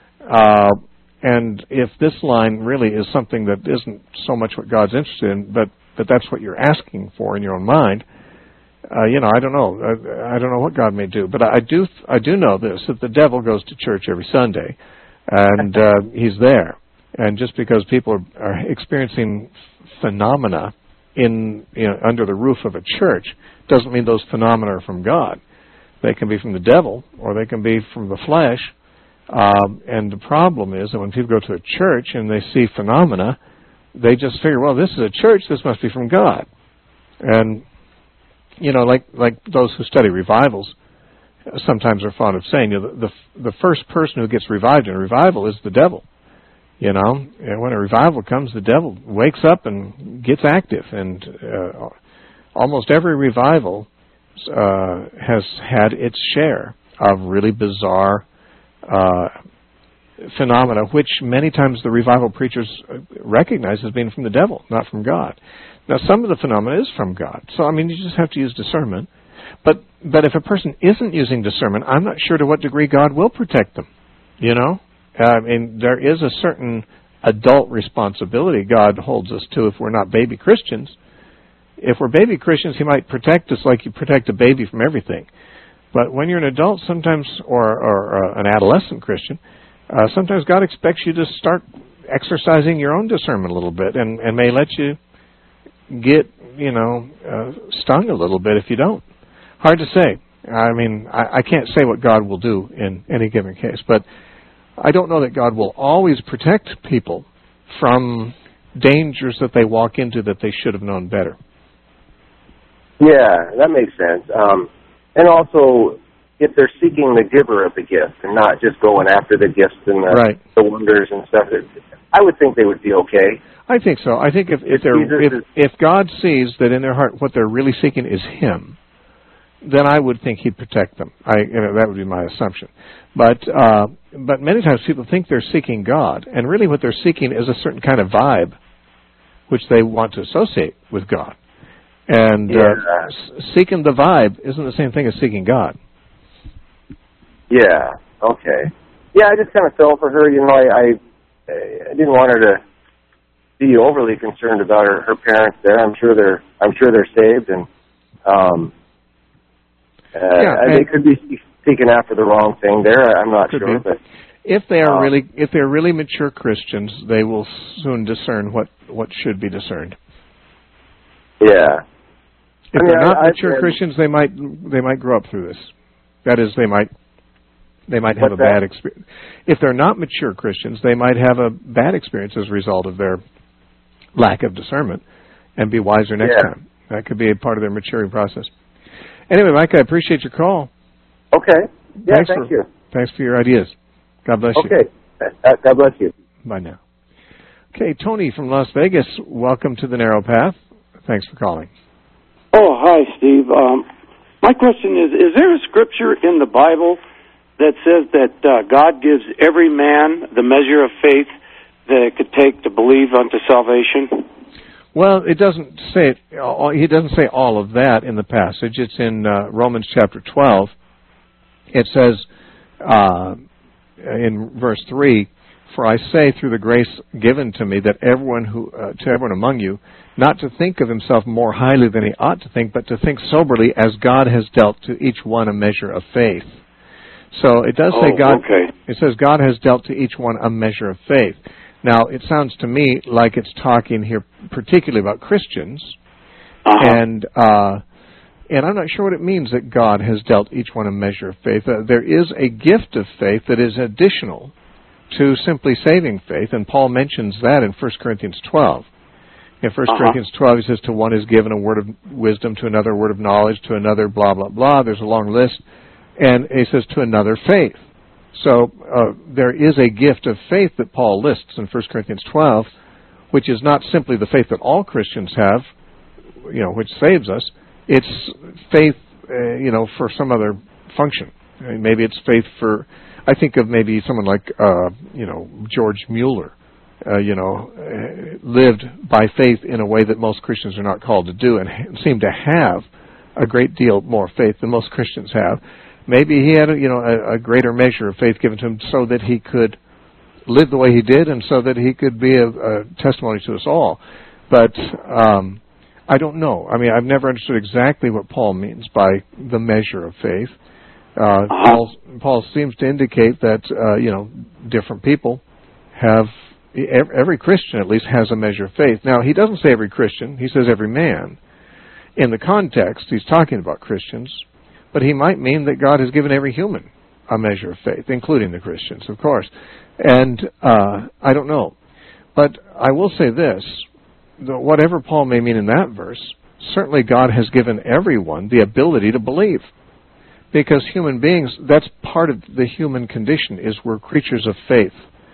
and if this line really is something that isn't so much what God's interested in, but that's what you're asking for in your own mind, I don't know. I don't know what God may do, but I do know this, that the devil goes to church every Sunday, and he's there. And just because people are experiencing phenomena under the roof of a church doesn't mean those phenomena are from God. They can be from the devil, or they can be from the flesh. And the problem is that when people go to a church and they see phenomena, they just figure, well, this is a church, this must be from God. And, like those who study revivals sometimes are fond of saying, the first person who gets revived in a revival is the devil. And when a revival comes, the devil wakes up and gets active. And almost every revival has had its share of really bizarre phenomena, which many times the revival preachers recognize as being from the devil, not from God. Now, some of the phenomena is from God. So, you just have to use discernment. But if a person isn't using discernment, I'm not sure to what degree God will protect them. There is a certain adult responsibility God holds us to if we're not baby Christians. If we're baby Christians, He might protect us like you protect a baby from everything. But when you're an adult sometimes, or an adolescent Christian, sometimes God expects you to start exercising your own discernment a little bit and may let you get, stung a little bit if you don't. Hard to say. I can't say what God will do in any given case, but I don't know that God will always protect people from dangers that they walk into that they should have known better. Yeah, that makes sense. And also, if they're seeking the giver of the gift and not just going after the gifts and the wonders and stuff, I would think they would be okay. I think so. I think if God sees that in their heart what they're really seeking is Him, then I would think He'd protect them. That would be my assumption. But many times people think they're seeking God, and really what they're seeking is a certain kind of vibe, which they want to associate with God. And seeking the vibe isn't the same thing as seeking God. Yeah. Okay. Yeah, I just kind of felt for her. I didn't want her to be overly concerned about her parents there. I'm sure they're saved, and they could be seeking after the wrong thing there. I'm not sure, but if they are really mature Christians, they will soon discern what should be discerned. Yeah. If they're not mature Christians, they might grow up through this. That is, they might have a bad experience. If they're not mature Christians, they might have a bad experience as a result of their lack of discernment and be wiser next time. That could be a part of their maturing process. Anyway, Mike, I appreciate your call. Okay. Yeah, thank you. Thanks for your ideas. God bless you. Okay. God bless you. Bye now. Okay, Tony from Las Vegas, welcome to the Narrow Path. Thanks for calling. Oh, hi, Steve. My question is there a scripture in the Bible that says that God gives every man the measure of faith that it could take to believe unto salvation? Well, it doesn't say it. He doesn't say all of that in the passage. It's in Romans chapter 12. It says in verse 3, "For I say through the grace given to me that everyone among you, not to think of himself more highly than he ought to think, but to think soberly as God has dealt to each one a measure of faith." So it does say God. Okay. It says God has dealt to each one a measure of faith. Now, it sounds to me like it's talking here particularly about Christians, and I'm not sure what it means that God has dealt each one a measure of faith. There is a gift of faith that is additional to simply saving faith, and Paul mentions that in 1 Corinthians 12. In 1 Corinthians 12, he says, to one is given a word of wisdom, to another a word of knowledge, to another blah, blah, blah. There's a long list. And he says, to another faith. So there is a gift of faith that Paul lists in 1 Corinthians 12, which is not simply the faith that all Christians have, which saves us. It's faith, for some other function. I mean, maybe it's faith for, I think of maybe someone like, George Mueller, lived by faith in a way that most Christians are not called to do, and seem to have a great deal more faith than most Christians have. Maybe he had a greater measure of faith given to him so that he could live the way he did and so that he could be a testimony to us all. But I don't know. I mean, I've never understood exactly what Paul means by the measure of faith. Paul seems to indicate that, different people have every Christian at least has a measure of faith. Now, he doesn't say every Christian. He says every man. In the context, he's talking about Christians, but he might mean that God has given every human a measure of faith, including the Christians, of course. And I don't know. But I will say this, whatever Paul may mean in that verse, certainly God has given everyone the ability to believe. Because human beings, that's part of the human condition, is we're creatures of faith.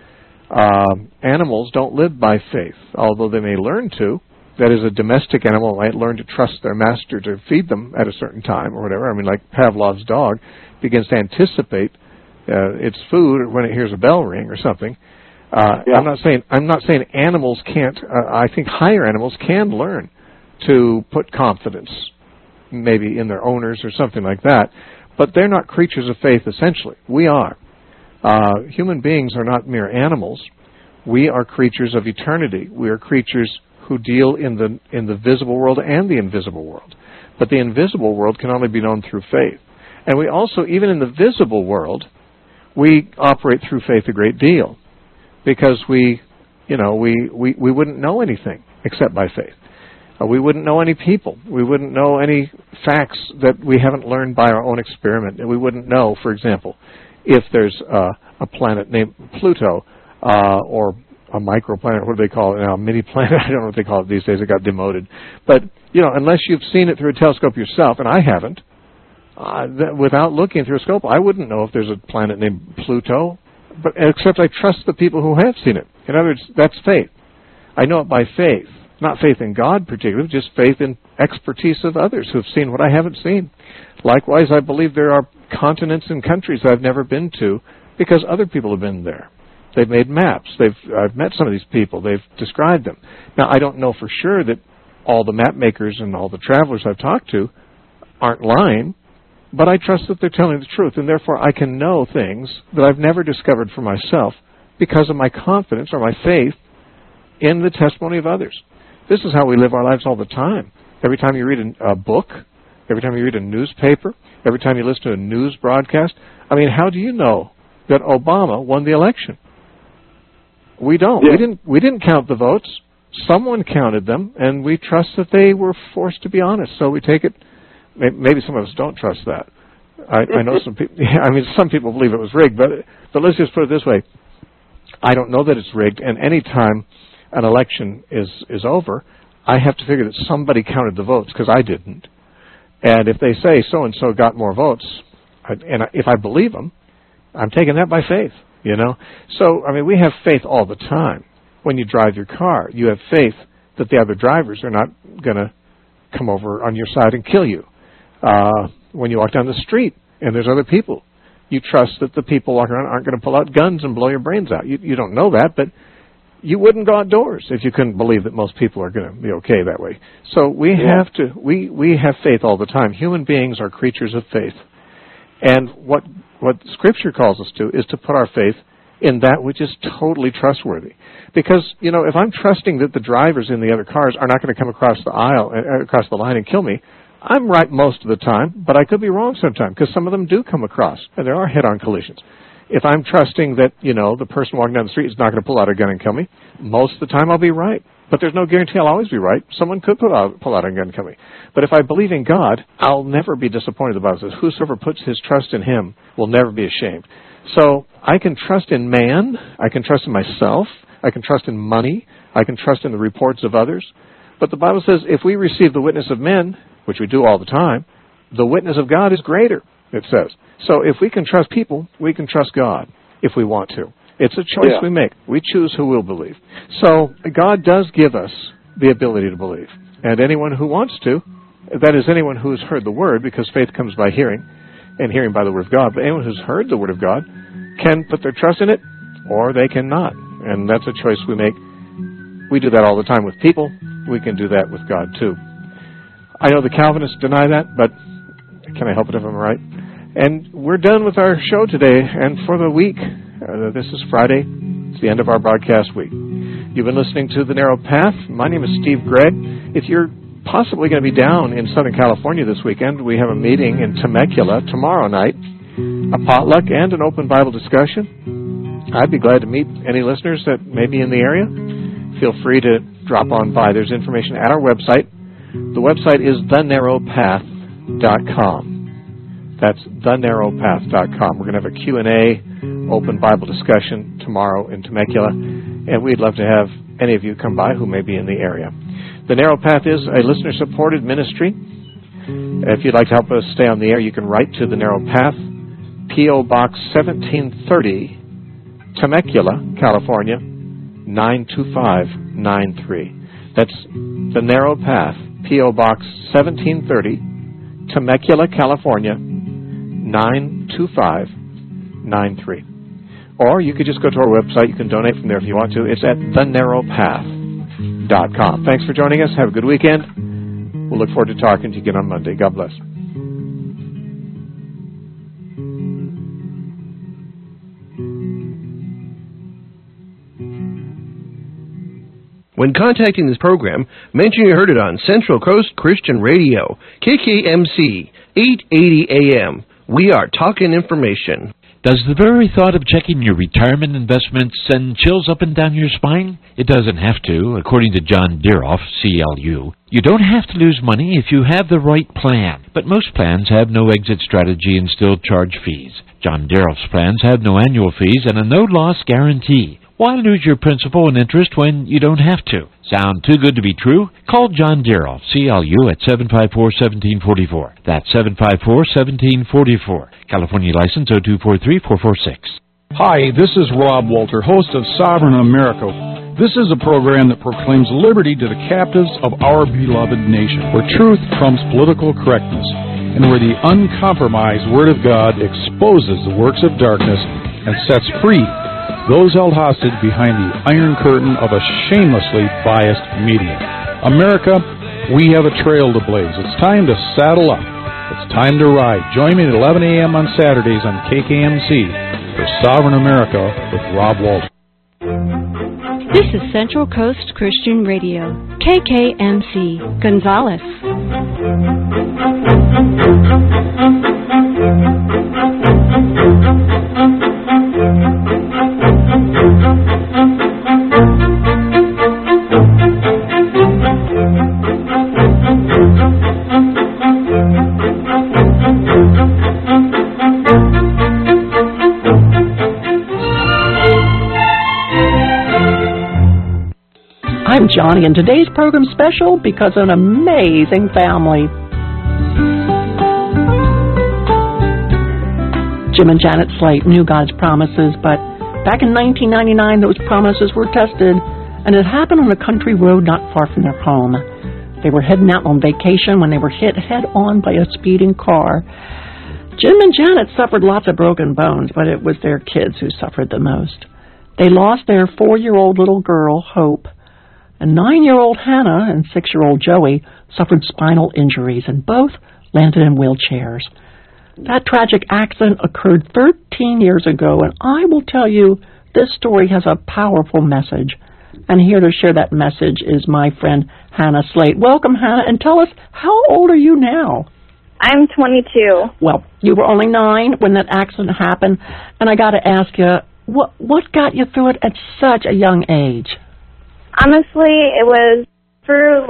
Animals don't live by faith, although they may learn to. That is, a domestic animal might learn to trust their master to feed them at a certain time or whatever. I mean, like Pavlov's dog begins to anticipate its food when it hears a bell ring or something. I'm not saying animals can't. I think higher animals can learn to put confidence, maybe in their owners or something like that. But they're not creatures of faith. Essentially, we are. Human beings are not mere animals. We are creatures of eternity. We are creatures who deal in the visible world and the invisible world. But the invisible world can only be known through faith. And we also, even in the visible world, we operate through faith a great deal, because we wouldn't know anything except by faith. We wouldn't know any people. We wouldn't know any facts that we haven't learned by our own experiment. And we wouldn't know, for example, if there's a planet named Pluto or a microplanet, what do they call it now, a mini-planet? I don't know what they call it these days. It got demoted. But, unless you've seen it through a telescope yourself, and I haven't, without looking through a scope, I wouldn't know if there's a planet named Pluto, but except I trust the people who have seen it. In other words, that's faith. I know it by faith. Not faith in God particularly, just faith in expertise of others who have seen what I haven't seen. Likewise, I believe there are continents and countries I've never been to because other people have been there. They've made maps. I've met some of these people. They've described them. Now, I don't know for sure that all the map makers and all the travelers I've talked to aren't lying, but I trust that they're telling the truth, and therefore I can know things that I've never discovered for myself because of my confidence or my faith in the testimony of others. This is how we live our lives all the time. Every time you read a book, every time you read a newspaper, every time you listen to a news broadcast, how do you know that Obama won the election? We don't. Yeah. We didn't count the votes. Someone counted them, and we trust that they were forced to be honest. So we take it. Maybe some of us don't trust that. I know some people. Some people believe it was rigged, but let's just put it this way: I don't know that it's rigged, and any time an election is over, I have to figure that somebody counted the votes because I didn't. And if they say so and so got more votes, and if I believe them, I'm taking that by faith. So we have faith all the time. When you drive your car, you have faith that the other drivers are not going to come over on your side and kill you. When you walk down the street and there's other people, you trust that the people walking around aren't going to pull out guns and blow your brains out. You don't know that, but you wouldn't go outdoors if you couldn't believe that most people are going to be okay that way. So we have faith all the time. Human beings are creatures of faith. And what Scripture calls us to is to put our faith in that which is totally trustworthy. Because, if I'm trusting that the drivers in the other cars are not going to come across the aisle, across the line and kill me, I'm right most of the time, but I could be wrong sometimes, because some of them do come across, and there are head-on collisions. If I'm trusting that, the person walking down the street is not going to pull out a gun and kill me, most of the time I'll be right. But there's no guarantee I'll always be right. Someone could pull out a gun and kill me. But if I believe in God, I'll never be disappointed. The Bible says, whosoever puts his trust in him will never be ashamed. So I can trust in man. I can trust in myself. I can trust in money. I can trust in the reports of others. But the Bible says if we receive the witness of men, which we do all the time, the witness of God is greater, it says. So if we can trust people, we can trust God if we want to. It's a choice we make. We choose who we'll believe. So God does give us the ability to believe. And anyone who wants to, that is anyone who's heard the Word, because faith comes by hearing, and hearing by the Word of God. But anyone who's heard the Word of God can put their trust in it, or they cannot. And that's a choice we make. We do that all the time with people. We can do that with God, too. I know the Calvinists deny that, but can I help it if I'm right? And we're done with our show today and for the week. This is Friday. It's the end of our broadcast week. You've been listening to The Narrow Path. My name is Steve Gregg. If you're possibly going to be down in Southern California this weekend, we have a meeting in Temecula tomorrow night, a potluck and an open Bible discussion. I'd be glad to meet any listeners that may be in the area. Feel free to drop on by. There's information at our website. The website is thenarrowpath.com. That's thenarrowpath.com. We're going to have a Q&A, open Bible discussion tomorrow in Temecula, and we'd love to have any of you come by who may be in the area. The Narrow Path is a listener-supported ministry. If you'd like to help us stay on the air, you can write to The Narrow Path, P.O. Box 1730, Temecula, California, 92593. That's The Narrow Path, P.O. Box 1730, Temecula, California, 92593. Or you could just go to our website. You can donate from there if you want to. It's at thenarrowpath.com. Thanks for joining us. Have a good weekend. We'll look forward to talking to you again on Monday. God bless. When contacting this program, mention you heard it on Central Coast Christian Radio, KKMC, 880 AM. We are talking information. Does the very thought of checking your retirement investments send chills up and down your spine? It doesn't have to, according to John Deeroff, CLU. You don't have to lose money if you have the right plan. But most plans have no exit strategy and still charge fees. John Deeroff's plans have no annual fees and a no-loss guarantee. Why lose your principal and interest when you don't have to? Sound too good to be true? Call John Deeroff, CLU, at 754-1744. That's 754-1744. California license 0243446. Hi, this is Rob Walter, host of Sovereign America. This is a program that proclaims liberty to the captives of our beloved nation, where truth trumps political correctness, and where the uncompromised Word of God exposes the works of darkness and sets free those held hostage behind the iron curtain of a shamelessly biased media. America, we have a trail to blaze. It's time to saddle up. It's time to ride. Join me at 11 a.m. on Saturdays on KKMC for Sovereign America with Rob Walter. This is Central Coast Christian Radio, KKMC, Gonzales. I'm Johnny, and today's program's special because of an amazing family. Jim and Janet Slate knew God's promises, but back in 1999, those promises were tested, and it happened on a country road not far from their home. They were heading out on vacation when they were hit head-on by a speeding car. Jim and Janet suffered lots of broken bones, but it was their kids who suffered the most. They lost their 4-year-old little girl, Hope, and 9-year-old Hannah and 6-year-old Joey suffered spinal injuries, and both landed in wheelchairs. That tragic accident occurred 13 years ago, and I will tell you, this story has a powerful message. And here to share that message is my friend Hannah Slate. Welcome, Hannah, and tell us, how old are you now? I'm 22. Well, you were only 9 when that accident happened, and I got to ask you, what got you through it at such a young age? Honestly, it was through,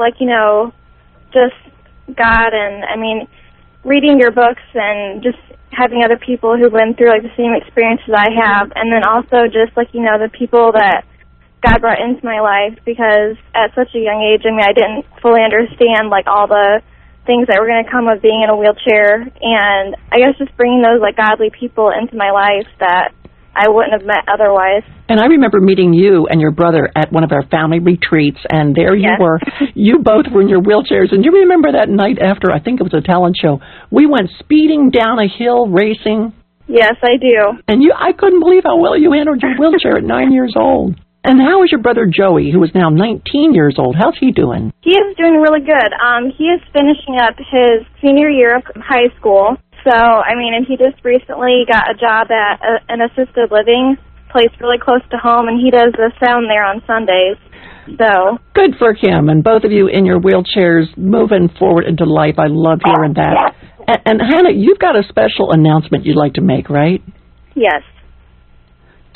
just God and, reading your books and just having other people who went through, the same experiences I have, and then also just, the people that God brought into my life, because at such a young age, I didn't fully understand, all the things that were going to come with being in a wheelchair, and I guess just bringing those, godly people into my life that I wouldn't have met otherwise. And I remember meeting you and your brother at one of our family retreats, and there you were. You both were in your wheelchairs, and you remember that night after, I think it was a talent show, we went speeding down a hill racing? Yes, I do. And I couldn't believe how well you handled your wheelchair at 9 years old. And how is your brother Joey, who is now 19 years old? How's he doing? He is doing really good. He is finishing up his senior year of high school. So, and he just recently got a job at an assisted living place really close to home, and he does the sound there on Sundays. So good for him, and both of you in your wheelchairs moving forward into life. I love hearing that. And Hannah, you've got a special announcement you'd like to make, right? Yes.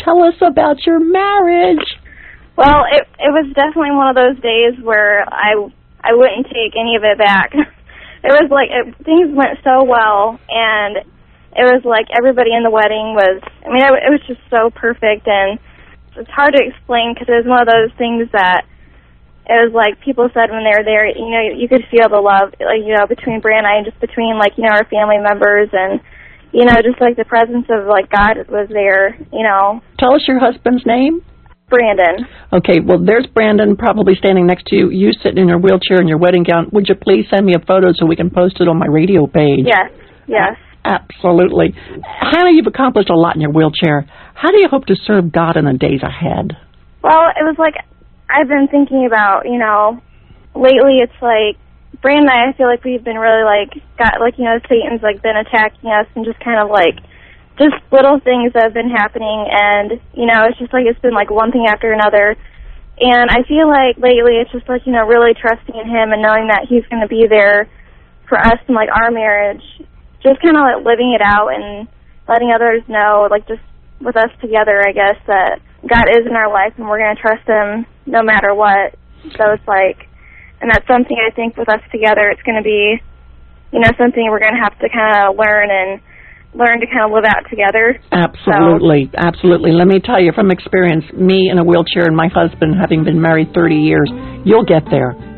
Tell us about your marriage. Well, it was definitely one of those days where I wouldn't take any of it back. It was like things went so well, and it was like everybody in the wedding was, I mean, it was just so perfect, and it's hard to explain because it was one of those things that it was like people said when they were there, you know, you could feel the love, like, you know, between Bray and I, and just between, like, you know, our family members, and, you know, just like the presence of, like, God was there, you know. Tell us your husband's name. Brandon. Okay, well, there's Brandon probably standing next to you, you sitting in your wheelchair in your wedding gown. Would you please send me a photo so we can post it on my radio page? Yes. Absolutely. Hannah, you've accomplished a lot in your wheelchair. How do you hope to serve God in the days ahead? Well, it was like, I've been thinking about, you know, lately it's like, Brandon and I feel like we've been really, like, got, like, you know, Satan's, like, been attacking us and just kind of, like, just little things that have been happening, and, you know, it's just like it's been like one thing after another, and I feel like lately it's just like, you know, really trusting in him and knowing that he's going to be there for us in, like, our marriage, just kind of like living it out and letting others know, like, just with us together, I guess, that God is in our life and we're going to trust him no matter what. So it's like, and that's something I think with us together, it's going to be, you know, something we're going to have to kind of learn to kind of live out together. Absolutely, absolutely. Let me tell you from experience, me in a wheelchair and my husband having been married 30 years, you'll get there.